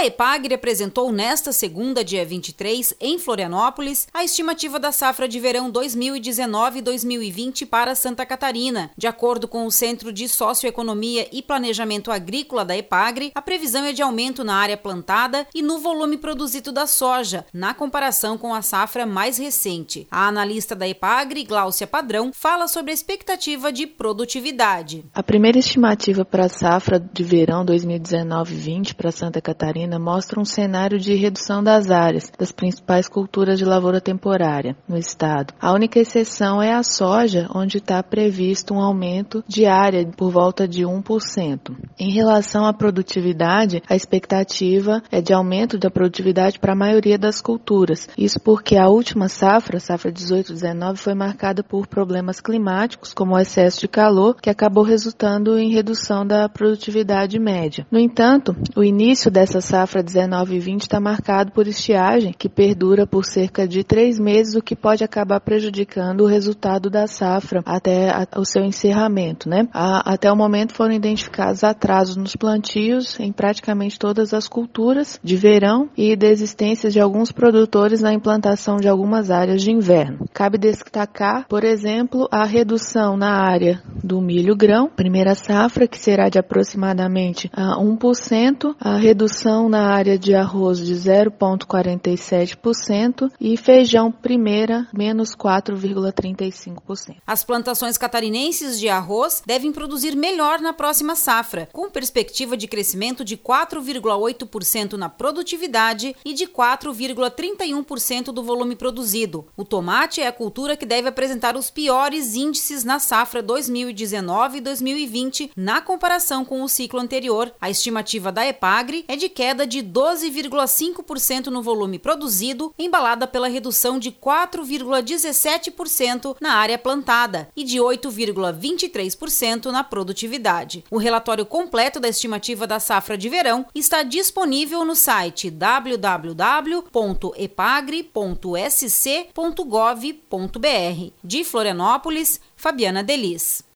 A EPAGRE apresentou nesta segunda, dia 23, em Florianópolis, a estimativa da safra de verão 2019-2020 para Santa Catarina. De acordo com o Centro de Socioeconomia e Planejamento Agrícola da EPAGRE, a previsão é de aumento na área plantada e no volume produzido da soja, na comparação com a safra mais recente. A analista da EPAGRE, Gláucia Padrão, fala sobre a expectativa de produtividade. A primeira estimativa para a safra de verão 2019-20 para Santa Catarina mostra um cenário de redução das áreas das principais culturas de lavoura temporária no estado. A única exceção é a soja, onde está previsto um aumento de área por volta de 1%. Em relação à produtividade, a expectativa é de aumento da produtividade para a maioria das culturas. Isso porque a última safra 18-19, foi marcada por problemas climáticos, como o excesso de calor, que acabou resultando em redução da produtividade média. No entanto, o início dessa safra 19 e 20 está marcado por estiagem, que perdura por cerca de 3 meses, o que pode acabar prejudicando o resultado da safra até o seu encerramento, né? Até o momento foram identificados atrasos nos plantios em praticamente todas as culturas de verão e desistências de alguns produtores na implantação de algumas áreas de inverno. Cabe destacar, por exemplo, a redução na área do milho grão, primeira safra, que será de aproximadamente 1%, a redução na área de arroz de 0,47% e feijão primeira, menos 4,35%. As plantações catarinenses de arroz devem produzir melhor na próxima safra, com perspectiva de crescimento de 4,8% na produtividade e de 4,31% do volume produzido. O tomate é a cultura que deve apresentar os piores índices na safra 2019 e 2020, na comparação com o ciclo anterior. A estimativa da EPAGRE é de queda de 12,5% no volume produzido, embalada pela redução de 4,17% na área plantada e de 8,23% na produtividade. O relatório completo da estimativa da safra de verão está disponível no site www.epagre.sc.gov.br. De Florianópolis, Fabiana Delis.